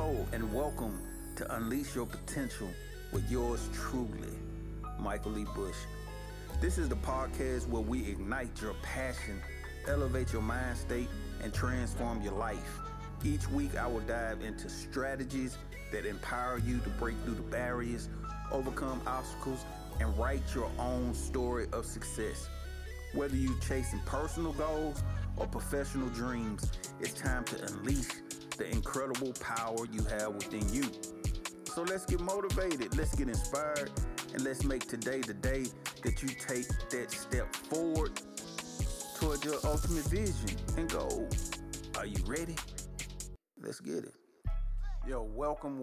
Hello and welcome to Unleash Your Potential with yours truly, Michael E. Bush. This is the podcast where we ignite your passion, elevate your mind state, and transform your life. Each week I will dive into strategies that empower you to break through the barriers, overcome obstacles, and write your own story of success. Whether you're chasing personal goals or professional dreams, it's time to unleash the incredible power you have within you. So let's get motivated, let's get inspired, and let's make today the day that you take that step forward toward your ultimate vision and goal. Are you ready? Let's get it. Yo, welcome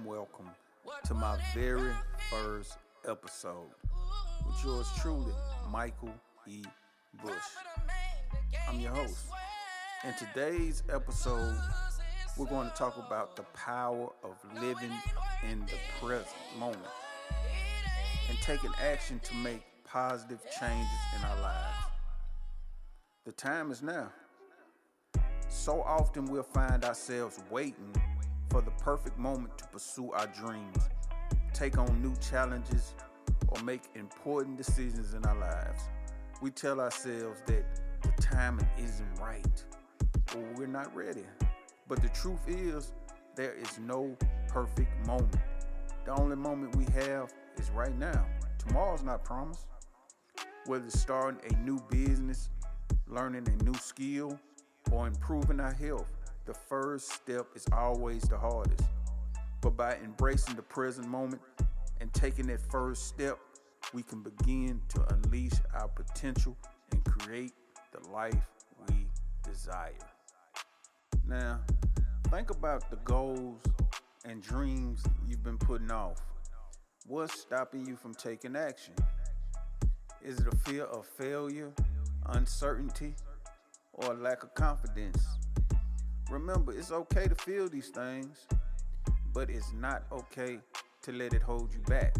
to my very first episode with yours truly, Michael E. Bush. I'm your host. In today's episode, we're going to talk about the power of living in the present moment and taking action to make positive changes in our lives. The time is now. So often we'll find ourselves waiting for the perfect moment to pursue our dreams, take on new challenges, or make important decisions in our lives. We tell ourselves that the timing isn't right or we're not ready. But the truth is, there is no perfect moment. The only moment we have is right now. Tomorrow's not promised. Whether it's starting a new business, learning a new skill, or improving our health, the first step is always the hardest. But by embracing the present moment and taking that first step, we can begin to unleash our potential and create the life we desire. Now, think about the goals and dreams you've been putting off. What's stopping you from taking action? Is it a fear of failure, uncertainty, or a lack of confidence? Remember, it's okay to feel these things, but it's not okay to let it hold you back.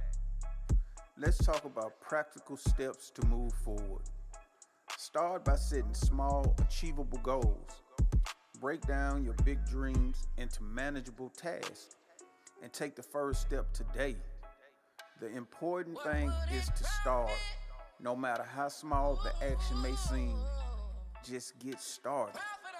Let's talk about practical steps to move forward. Start by setting small, achievable goals. Break down your big dreams into manageable tasks and take the first step today. The important thing is to start. No matter how small the action may seem, just get started.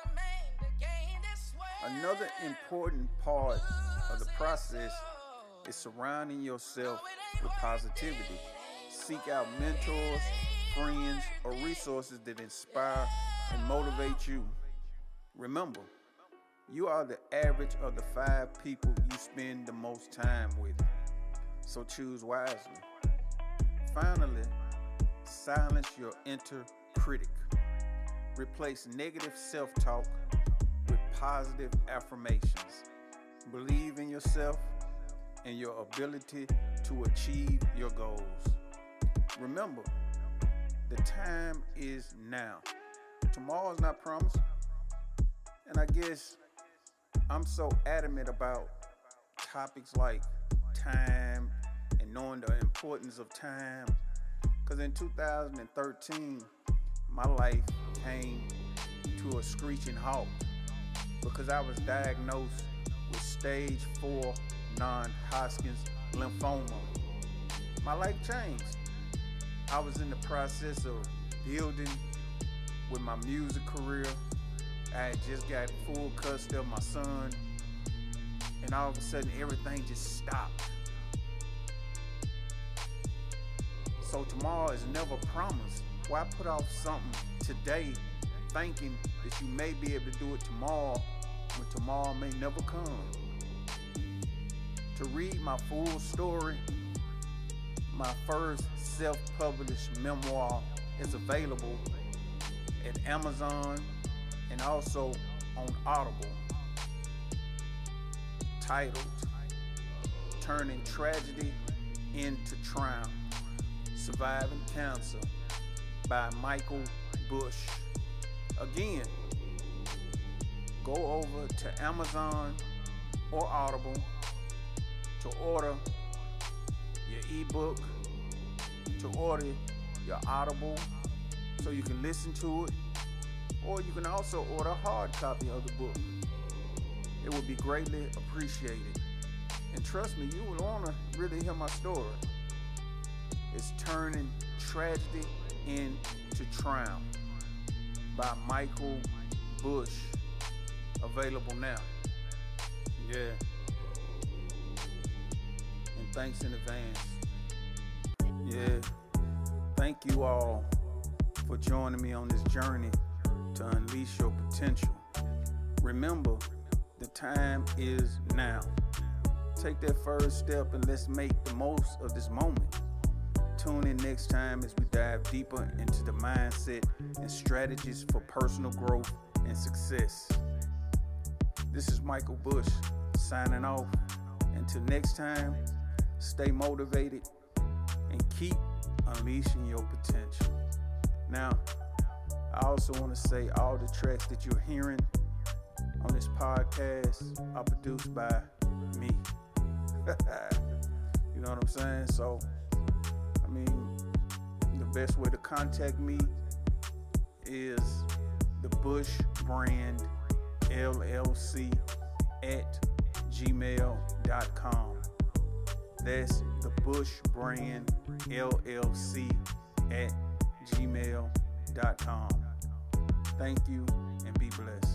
Another important part of the process is surrounding yourself with positivity. Seek out mentors, friends, or resources that inspire and motivate you. Remember, you are the average of the 5 people you spend the most time with, so choose wisely. Finally, silence your inner critic. Replace negative self-talk with positive affirmations. Believe in yourself and your ability to achieve your goals. Remember, the time is now. Tomorrow is not promised. And I guess I'm so adamant about topics like time and knowing the importance of time, because in 2013, my life came to a screeching halt because I was diagnosed with stage 4 non-Hodgkin's lymphoma. My life changed. I was in the process of building with my music career. I had just got full custody of my son, and all of a sudden everything just stopped. So tomorrow is never promised. Why put off something today thinking that you may be able to do it tomorrow when tomorrow may never come? To read my full story, my first self-published memoir is available at Amazon and also on Audible, titled Turning Tragedy into Triumph, Surviving Cancer by Michael Bush. Again, go over to Amazon or Audible to order your ebook, to order your Audible so you can listen to it, or you can also order a hard copy of the book. It would be greatly appreciated. And trust me, you will want to really hear my story. It's Turning Tragedy into Triumph by Michael Bush. Available now. Yeah. And thanks in advance. Yeah. Thank you all for joining me on this journey to unleash your potential. Remember, the time is now. Take that first step and let's make the most of this moment. Tune in next time as we dive deeper into the mindset and strategies for personal growth and success. This is Michael Bush signing off. Until next time, stay motivated and keep unleashing your potential. Now, I also want to say all the tracks that you're hearing on this podcast are produced by me. You know what I'm saying? So, I mean, the best way to contact me is the Bush Brand LLC at gmail.com. That's the Bush Brand LLC at gmail.com. Thank you and be blessed.